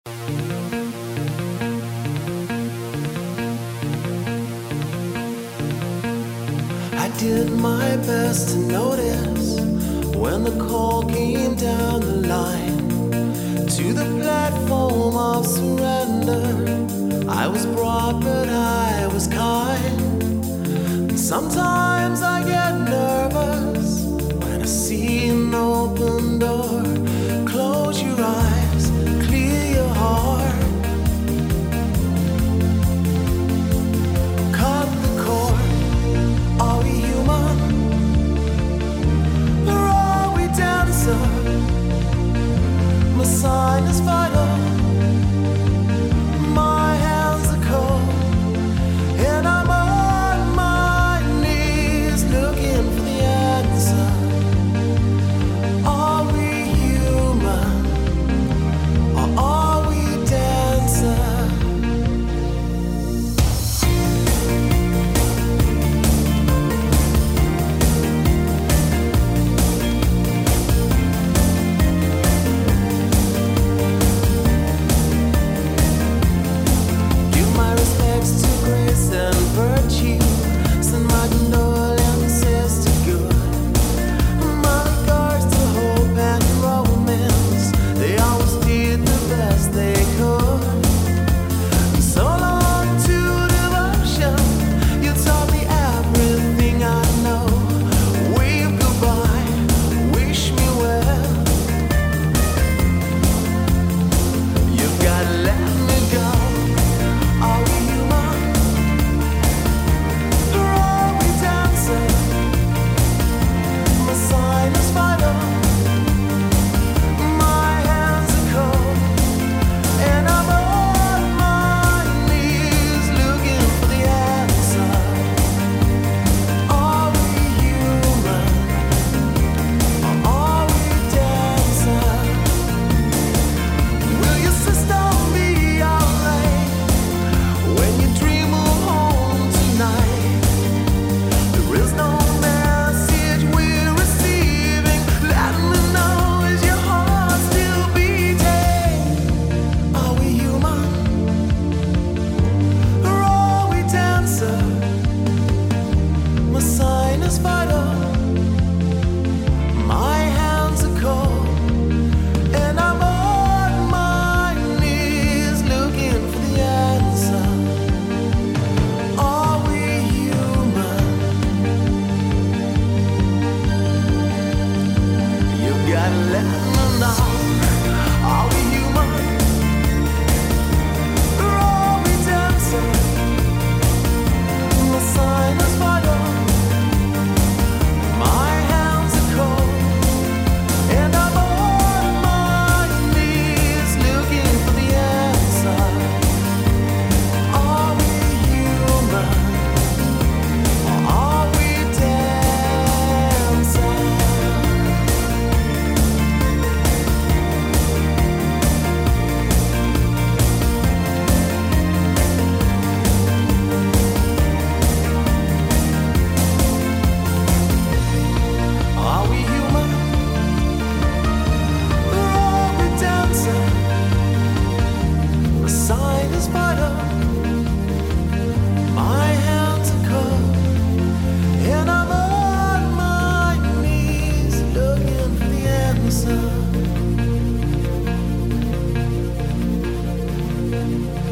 I did my best to notice when the call came down the line to the platform of surrender. I was broad, but I was kind. And sometimes I get nervous when I see an open door. Close your eyes, clear your heart. Cut the cord. Are we human? Or are we dancer? My sign is vital. My hands are cold, and I'm on my knees looking for the answer. Are we human? Or are we dancer? Give my respects to grace and virtue. Send my condolences to good. My regards to hope and romance. They always did the best they could. So long to devotion. You taught me everything I know. Wave goodbye, wish me well. You've got to let me go. Are we human? Or are we dancing? My sign is vital. My hands are cold, and I'm on my knees looking for the answer. Are we human? Or are we dancing? Will your sister be alright when you dream of home tonight? There is no message we're receiving. Let me know, is your heart still beating? Are we human? Or are we dancer? My sign is vital. My hands are cold, and I'm on my knees looking for the answer. Are we human? You gotta let me know. Are we human? Or are we dancing? My sign is vital. My hands are cold, and I'm on my knees looking for the answer. Are we human? Or are we dancing? Are we human? Or are we dancing? My sign is vital. My hands are cold, and I'm on my knees looking for the answer.